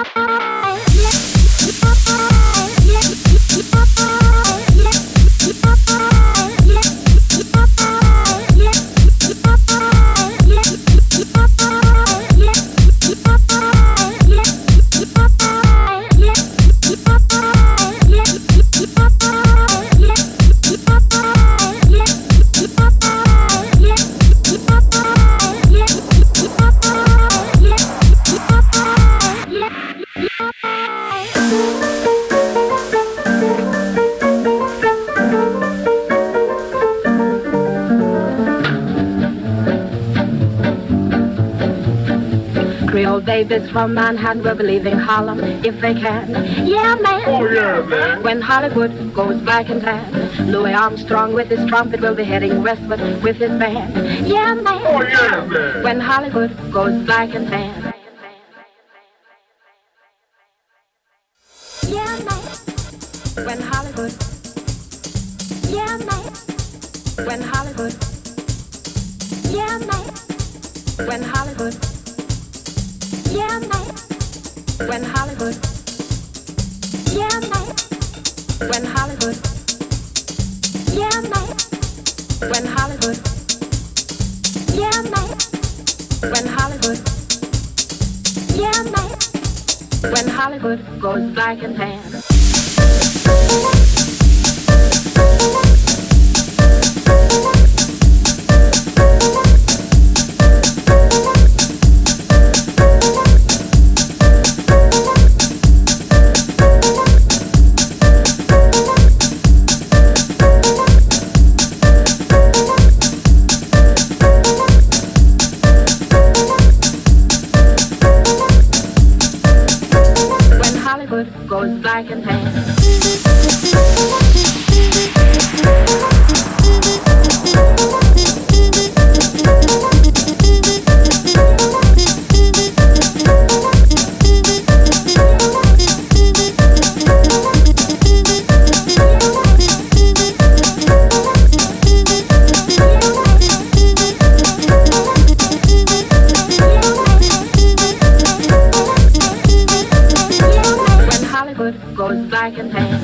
Babies from Manhattan will be leaving Harlem if they can. Yeah, man. Oh, yeah, man. When Hollywood goes black and tan, Louis Armstrong with his trumpet will be heading westward with his band. Yeah, man. Oh, yeah, man. When Hollywood goes black and tan. Yeah, man. When Hollywood. Yeah, man. When Hollywood. Yeah, man. When Hollywood. Yeah, man. When Hollywood. Yeah, man. When Hollywood. Yeah, man. When Hollywood. Yeah, man. When Hollywood. Yeah, man. When Hollywood goes black and tan. Goes black and tan. Goes black and tan.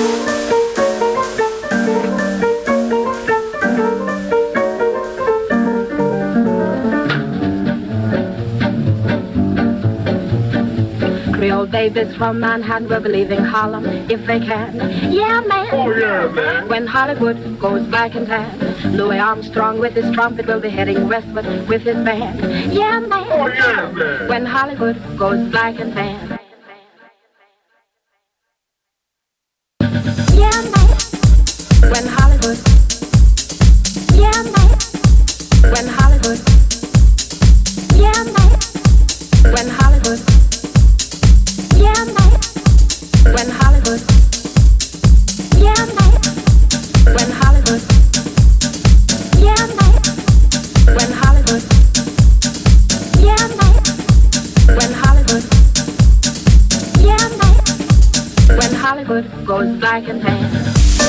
Creole babies from Manhattan will be leaving Harlem if they can. Yeah, man. Oh, yeah, man. When Hollywood goes black and tan, Louis Armstrong with his trumpet will be heading westward with his band. Yeah, man. Oh, yeah, man. When Hollywood goes black and tan. When Hollywood, yeah, man. When Hollywood, yeah, man. When Hollywood, yeah, man. When Hollywood, yeah, man. When Hollywood, yeah, man. When Hollywood, yeah, man. When Hollywood, yeah, man. When Hollywood goes black and tan.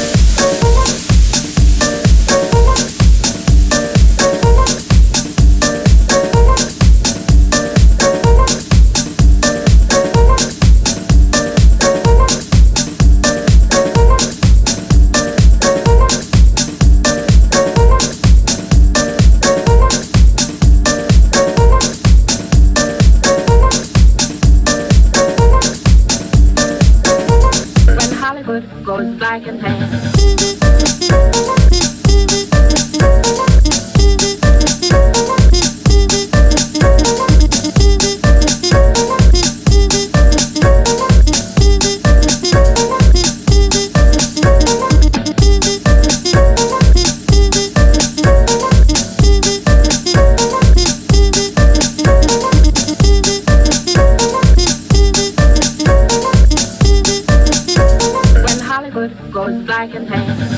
Goes black and tan. Goes black and tan.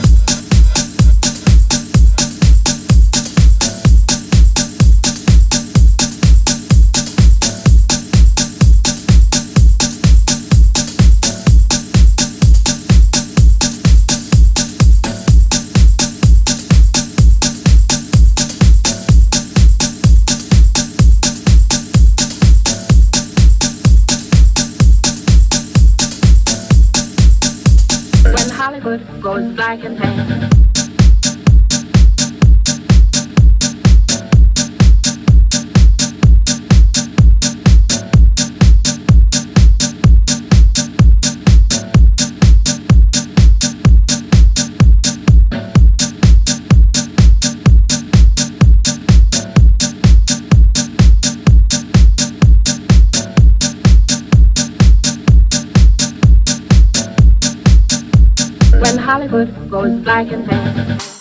Hollywood goes black and tan. When Hollywood goes black and tan.